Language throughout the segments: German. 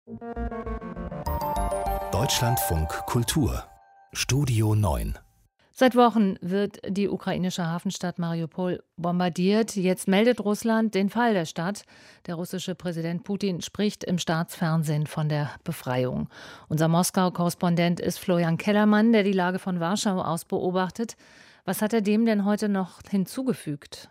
Deutschlandfunk Kultur Studio 9. Seit Wochen wird die ukrainische Hafenstadt Mariupol bombardiert. Jetzt meldet Russland den Fall der Stadt. Der russische Präsident Putin spricht im Staatsfernsehen von der Befreiung. Unser Moskau-Korrespondent ist Florian Kellermann, der die Lage von Warschau aus beobachtet. Was hat er dem denn heute noch hinzugefügt?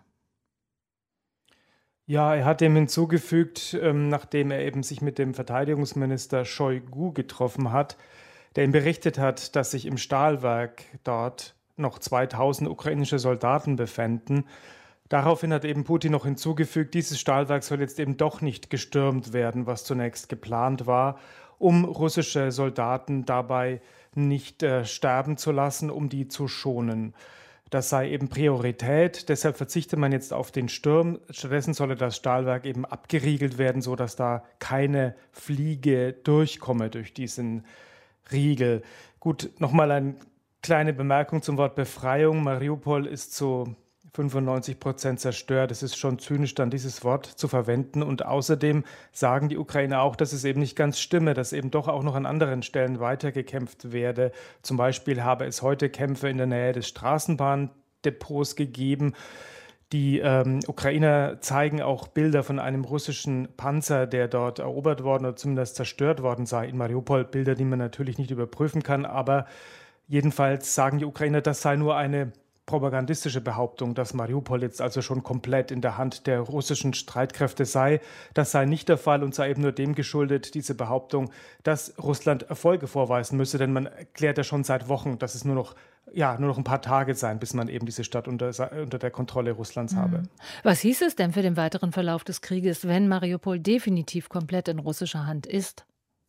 Ja, er hat dem hinzugefügt, nachdem er eben sich mit dem Verteidigungsminister Shoigu getroffen hat, der ihm berichtet hat, dass sich im Stahlwerk dort noch 2000 ukrainische Soldaten befänden. Daraufhin hat eben Putin noch hinzugefügt, dieses Stahlwerk soll jetzt eben doch nicht gestürmt werden, was zunächst geplant war, um russische Soldaten dabei nicht sterben zu lassen, um die zu schonen. Das sei eben Priorität, deshalb verzichtet man jetzt auf den Sturm. Stattdessen solle das Stahlwerk eben abgeriegelt werden, sodass da keine Fliege durchkomme durch diesen Riegel. Gut, nochmal eine kleine Bemerkung zum Wort Befreiung. Mariupol ist zu 95% zerstört. Es ist schon zynisch, dann dieses Wort zu verwenden. Und außerdem sagen die Ukrainer auch, dass es eben nicht ganz stimme, dass eben doch auch noch an anderen Stellen weitergekämpft werde. Zum Beispiel habe es heute Kämpfe in der Nähe des Straßenbahndepots gegeben. Die Ukrainer zeigen auch Bilder von einem russischen Panzer, der dort erobert worden oder zumindest zerstört worden sei in Mariupol. Bilder, die man natürlich nicht überprüfen kann, aber jedenfalls sagen die Ukrainer, das sei nur eine propagandistische Behauptung, dass Mariupol jetzt also schon komplett in der Hand der russischen Streitkräfte sei. Das sei nicht der Fall und sei eben nur dem geschuldet, diese Behauptung, dass Russland Erfolge vorweisen müsse, denn man erklärt ja schon seit Wochen, dass es nur noch ein paar Tage seien, bis man eben diese Stadt unter der Kontrolle Russlands habe. Was hieß es denn für den weiteren Verlauf des Krieges, wenn Mariupol definitiv komplett in russischer Hand ist?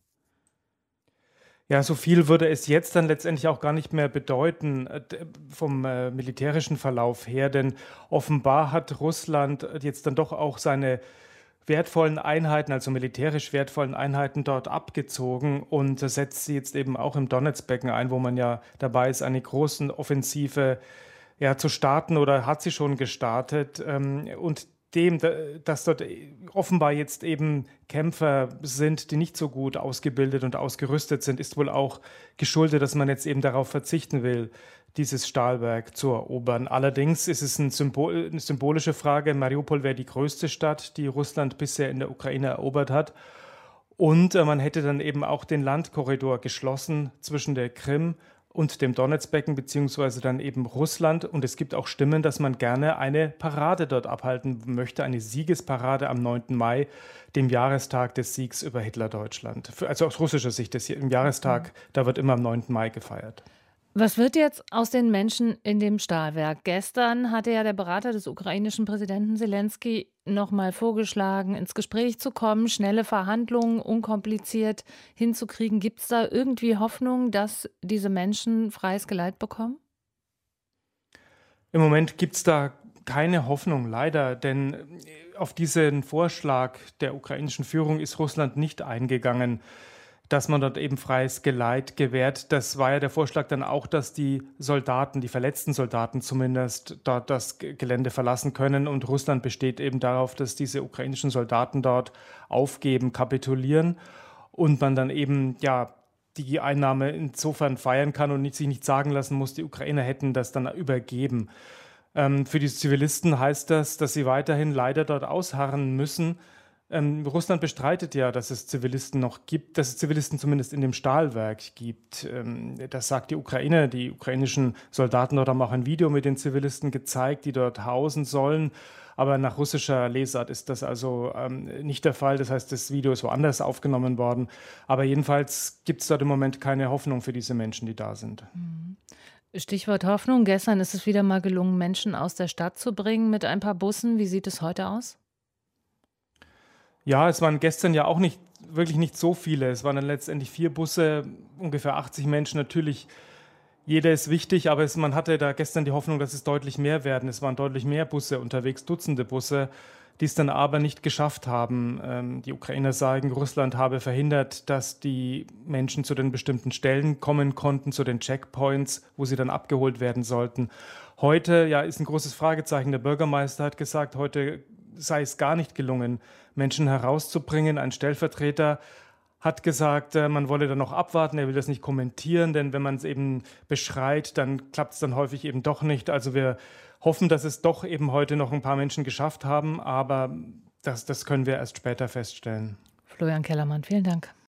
Ja, so viel würde es jetzt dann letztendlich auch gar nicht mehr bedeuten vom militärischen Verlauf her, denn offenbar hat Russland jetzt dann doch auch seine wertvollen Einheiten, also militärisch wertvollen Einheiten dort abgezogen und setzt sie jetzt eben auch im Donezbecken ein, wo man ja dabei ist, eine große Offensive zu starten oder hat sie schon gestartet. Und dass dort offenbar jetzt eben Kämpfer sind, die nicht so gut ausgebildet und ausgerüstet sind, ist wohl auch geschuldet, dass man jetzt eben darauf verzichten will, dieses Stahlwerk zu erobern. Allerdings ist es eine symbolische Frage. Mariupol wäre die größte Stadt, die Russland bisher in der Ukraine erobert hat. Und man hätte dann eben auch den Landkorridor geschlossen zwischen der Krim und dem Donezbecken, beziehungsweise dann eben Russland. Und es gibt auch Stimmen, dass man gerne eine Parade dort abhalten möchte, eine Siegesparade am 9. Mai, dem Jahrestag des Siegs über Hitler-Deutschland. Also aus russischer Sicht, im Jahrestag, da wird immer am 9. Mai gefeiert. Was wird jetzt aus den Menschen in dem Stahlwerk? Gestern hatte ja der Berater des ukrainischen Präsidenten Selenskyj noch mal vorgeschlagen, ins Gespräch zu kommen, schnelle Verhandlungen unkompliziert hinzukriegen. Gibt es da irgendwie Hoffnung, dass diese Menschen freies Geleit bekommen? Im Moment gibt es da keine Hoffnung, leider, denn auf diesen Vorschlag der ukrainischen Führung ist Russland nicht eingegangen, dass man dort eben freies Geleit gewährt. Das war ja der Vorschlag dann auch, dass die Soldaten, die verletzten Soldaten zumindest, dort das Gelände verlassen können. Und Russland besteht eben darauf, dass diese ukrainischen Soldaten dort aufgeben, kapitulieren und man dann eben die Einnahme insofern feiern kann und sich nicht sagen lassen muss, die Ukrainer hätten das dann übergeben. Für die Zivilisten heißt das, dass sie weiterhin leider dort ausharren müssen. Russland bestreitet ja, dass es Zivilisten noch gibt, dass es Zivilisten zumindest in dem Stahlwerk gibt. Das sagt die Ukraine. Die ukrainischen Soldaten dort haben auch ein Video mit den Zivilisten gezeigt, die dort hausen sollen. Aber nach russischer Lesart ist das also nicht der Fall. Das heißt, das Video ist woanders aufgenommen worden. Aber jedenfalls gibt es dort im Moment keine Hoffnung für diese Menschen, die da sind. Stichwort Hoffnung. Gestern ist es wieder mal gelungen, Menschen aus der Stadt zu bringen mit ein paar Bussen. Wie sieht es heute aus? Ja, es waren gestern ja auch wirklich nicht so viele. Es waren dann letztendlich 4 Busse, ungefähr 80 Menschen. Natürlich, jeder ist wichtig, aber man hatte da gestern die Hoffnung, dass es deutlich mehr werden. Es waren deutlich mehr Busse unterwegs, Dutzende Busse, die es dann aber nicht geschafft haben. Die Ukrainer sagen, Russland habe verhindert, dass die Menschen zu den bestimmten Stellen kommen konnten, zu den Checkpoints, wo sie dann abgeholt werden sollten. Heute ist ein großes Fragezeichen. Der Bürgermeister hat gesagt, heute sei es gar nicht gelungen, Menschen herauszubringen. Ein Stellvertreter hat gesagt, man wolle dann noch abwarten, er will das nicht kommentieren, denn wenn man es eben beschreit, dann klappt es dann häufig eben doch nicht. Also wir hoffen, dass es doch eben heute noch ein paar Menschen geschafft haben, aber das können wir erst später feststellen. Florian Kellermann, vielen Dank.